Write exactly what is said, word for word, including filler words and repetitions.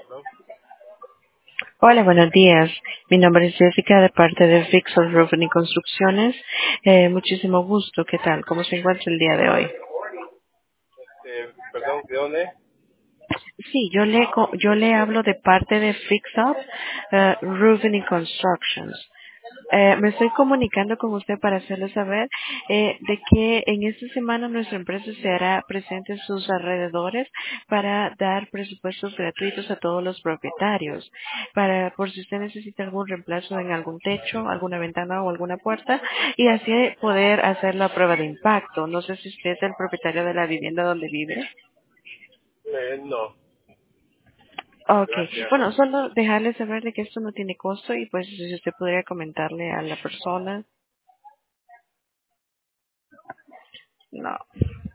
¿no? Hola, buenos días. Mi nombre es Jessica de parte de Fixer Roofing y Construcciones. Eh, muchísimo gusto. ¿Qué tal? ¿Cómo se encuentra el día de hoy? Este, perdón, ¿de dónde? Sí, yo le, co- yo le hablo de parte de Fix Up eh, Roofing y Constructions. Eh, me estoy comunicando con usted para hacerle saber eh, de que en esta semana nuestra empresa se hará presente en sus alrededores para dar presupuestos gratuitos a todos los propietarios, para por si usted necesita algún reemplazo en algún techo, alguna ventana o alguna puerta, y así poder hacer la prueba de impacto. No sé si usted es el propietario de la vivienda donde vive. Eh, no, Ok, gracias. bueno, solo dejarle saber de que esto no tiene costo y pues si usted podría comentarle a la persona, no.